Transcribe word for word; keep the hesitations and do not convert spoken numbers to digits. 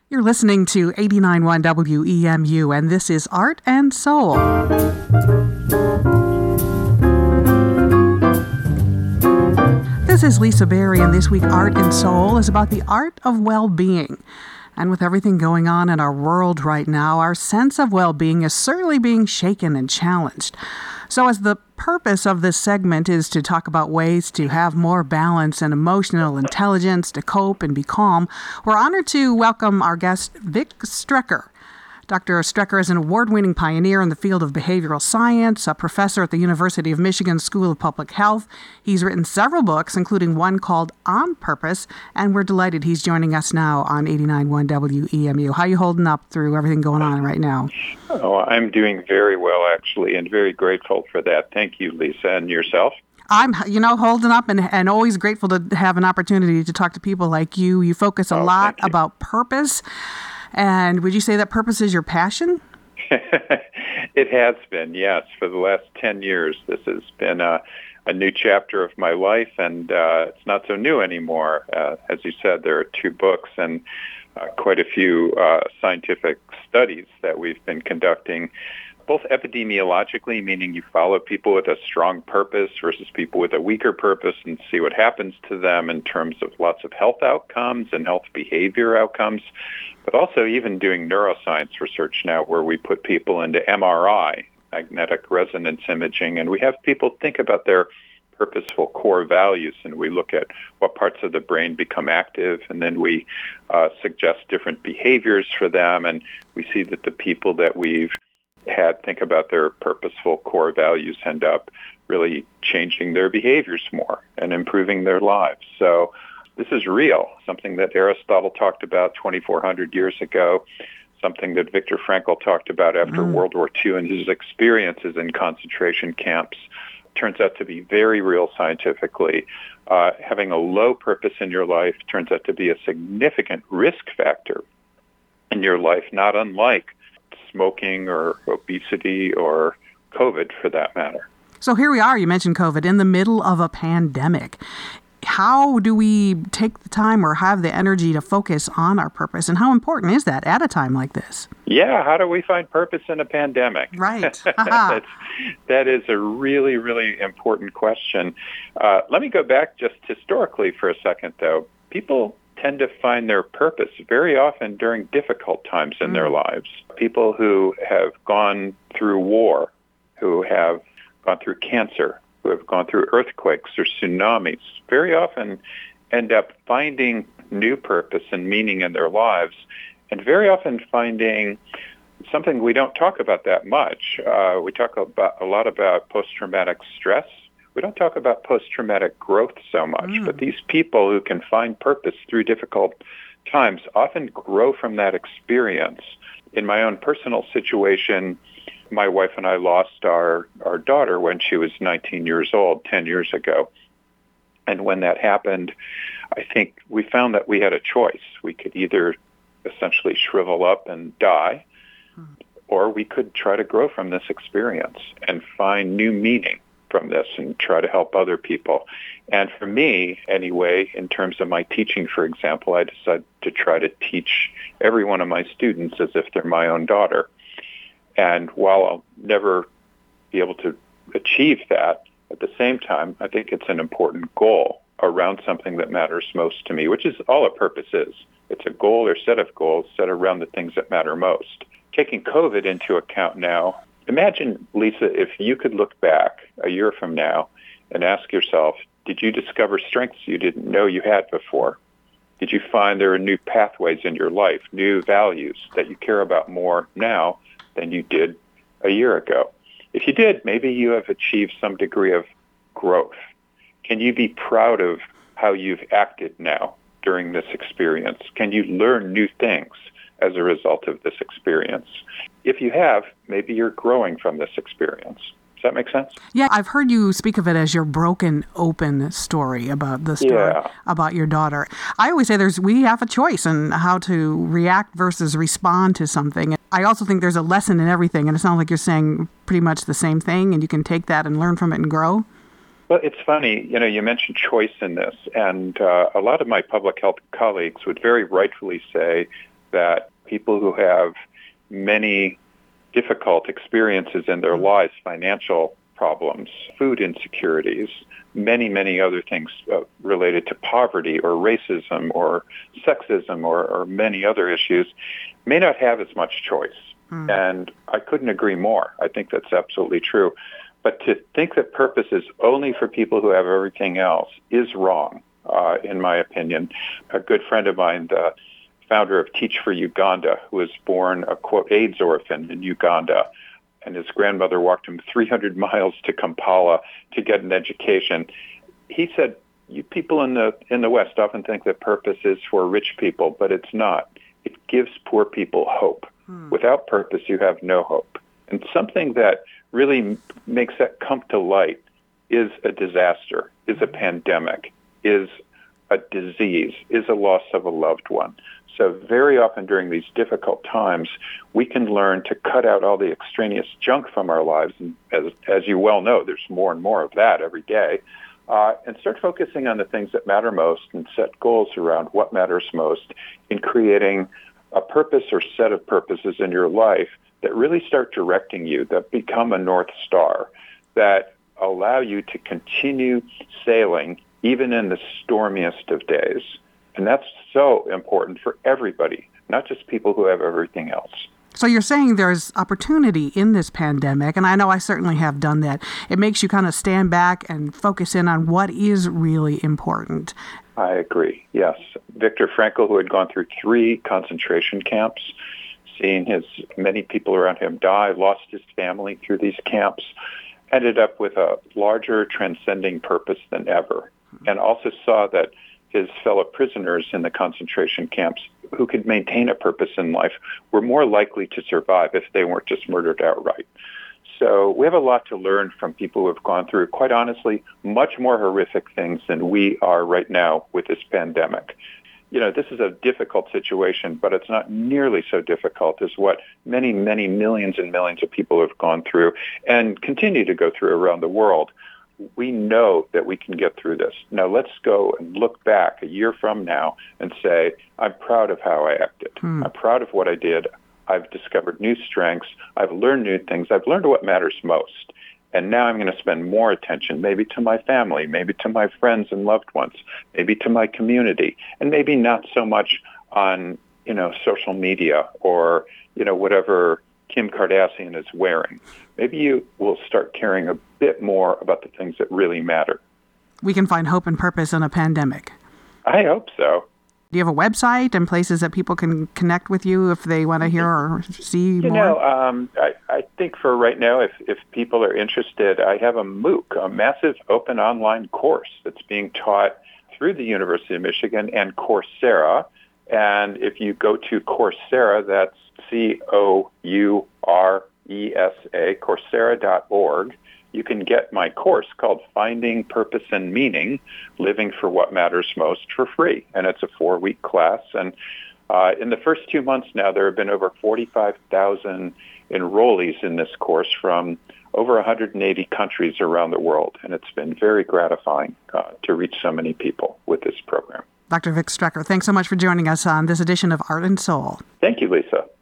You're listening to eighty-nine point one W E M U, and this is Art and Soul. This is Lisa Berry, and this week Art and Soul is about the art of well-being. And with everything going on in our world right now, our sense of well-being is certainly being shaken and challenged. So as the purpose of this segment is to talk about ways to have more balance and emotional intelligence to cope and be calm, we're honored to welcome our guest, Vic Strecher. Doctor Strecher is an award-winning pioneer in the field of behavioral science, a professor at the University of Michigan School of Public Health. He's written several books, including one called On Purpose, and we're delighted he's joining us now on eighty-nine point one W E M U. How are you holding up through everything going on right now? Oh, I'm doing very well, actually, and very grateful for that. Thank you, Lisa, and yourself. I'm, you know, holding up and, and always grateful to have an opportunity to talk to people like you. You focus a oh, lot about purpose. And would you say that purpose is your passion? It has been, yes. For the last ten years, this has been a, a new chapter of my life, and uh, it's not so new anymore. Uh, as you said, there are two books and uh, quite a few uh, scientific studies that we've been conducting, both epidemiologically, meaning you follow people with a strong purpose versus people with a weaker purpose and see what happens to them in terms of lots of health outcomes and health behavior outcomes, but also even doing neuroscience research now where we put people into M R I, magnetic resonance imaging, and we have people think about their purposeful core values, and we look at what parts of the brain become active, and then we uh, suggest different behaviors for them, and we see that the people that we've had think about their purposeful core values end up really changing their behaviors more and improving their lives. So this is real, something that Aristotle talked about twenty-four hundred years ago, something that Viktor Frankl talked about after mm. World War Two and his experiences in concentration camps. Turns out to be very real scientifically. Uh, having a low purpose in your life turns out to be a significant risk factor in your life, not unlike smoking or obesity or COVID for that matter. So here we are, you mentioned COVID, in the middle of a pandemic. How do we take the time or have the energy to focus on our purpose? And how important is that at a time like this? Yeah, how do we find purpose in a pandemic? Right. That's, that is a really, really important question. Uh, let me go back just historically for a second, though. People tend to find their purpose very often during difficult times in mm. their lives. People who have gone through war, who have gone through cancer, who have gone through earthquakes or tsunamis, very often end up finding new purpose and meaning in their lives, and very often finding something we don't talk about that much. Uh, we talk about a lot about post-traumatic stress. We don't talk about post-traumatic growth so much, mm. but these people who can find purpose through difficult times often grow from that experience. In my own personal situation, my wife and I lost our, our daughter when she was nineteen years old, ten years ago. And when that happened, I think we found that we had a choice. We could either essentially shrivel up and die, mm. or we could try to grow from this experience and find new meaning from this and try to help other people. And for me, anyway, in terms of my teaching, for example, I decided to try to teach every one of my students as if they're my own daughter. And while I'll never be able to achieve that, at the same time, I think it's an important goal around something that matters most to me, which is all a purpose is. It's a goal or set of goals set around the things that matter most. Taking COVID into account now, imagine, Lisa, if you could look back a year from now and ask yourself, did you discover strengths you didn't know you had before? Did you find there are new pathways in your life, new values that you care about more now than you did a year ago? If you did, maybe you have achieved some degree of growth. Can you be proud of how you've acted now during this experience? Can you learn new things as a result of this experience? If you have, maybe you're growing from this experience. Does that make sense? Yeah, I've heard you speak of it as your broken open story about the story yeah. about your daughter. I always say there's we have a choice in how to react versus respond to something. I also think there's a lesson in everything, and it sounds like you're saying pretty much the same thing, and you can take that and learn from it and grow. Well, it's funny, you know, you mentioned choice in this, and uh, a lot of my public health colleagues would very rightfully say that people who have many difficult experiences in their lives, financial problems, food insecurities, many, many other things uh, related to poverty or racism or sexism or, or many other issues, may not have as much choice. Mm. And I couldn't agree more. I think that's absolutely true. But to think that purpose is only for people who have everything else is wrong, uh, in my opinion. A good friend of mine, the founder of Teach for Uganda, who was born a, quote, AIDS orphan in Uganda, and his grandmother walked him three hundred miles to Kampala to get an education. He said, you people in the in the West often think that purpose is for rich people, but it's not. It gives poor people hope. Hmm. Without purpose, you have no hope. And something that really makes that come to light is a disaster, is a pandemic, is a disease, is a loss of a loved one. So very often during these difficult times, we can learn to cut out all the extraneous junk from our lives. And as, as you well know, there's more and more of that every day. Uh, and start focusing on the things that matter most and set goals around what matters most in creating a purpose or set of purposes in your life that really start directing you, that become a North Star, that allow you to continue sailing even in the stormiest of days. And that's so important for everybody, not just people who have everything else. So you're saying there's opportunity in this pandemic, and I know I certainly have done that. It makes you kind of stand back and focus in on what is really important. I agree, yes. Viktor Frankl, who had gone through three concentration camps, seeing his many people around him die, lost his family through these camps, ended up with a larger transcending purpose than ever, and also saw that his fellow prisoners in the concentration camps who could maintain a purpose in life were more likely to survive if they weren't just murdered outright. So we have a lot to learn from people who have gone through, quite honestly, much more horrific things than we are right now with this pandemic. You know, this is a difficult situation, but it's not nearly so difficult as what many, many millions and millions of people have gone through and continue to go through around the world. We know that we can get through this. Now let's go and look back a year from now and say, I'm proud of how I acted. Hmm. I'm proud of what I did. I've discovered new strengths. I've learned new things. I've learned what matters most. And now I'm going to spend more attention maybe to my family, maybe to my friends and loved ones, maybe to my community, and maybe not so much on, you know, social media or, you know, whatever Kim Kardashian is wearing. Maybe you will start caring a bit more about the things that really matter. We can find hope and purpose in a pandemic. I hope so. Do you have a website and places that people can connect with you if they want to hear or see you more? You know, um, I, I think for right now, if, if people are interested, I have a MOOC, a massive open online course that's being taught through the University of Michigan and Coursera. And if you go to Coursera, that's C O U R E S A, Coursera dot org, you can get my course called Finding Purpose and Meaning, Living for What Matters Most for free. And it's a four-week class. And uh, in the first two months now, there have been over forty-five thousand enrollees in this course from over one hundred eighty countries around the world. And it's been very gratifying uh, to reach so many people with this program. Doctor Vic Strecher, thanks so much for joining us on this edition of Art and Soul. Thank you, Lisa.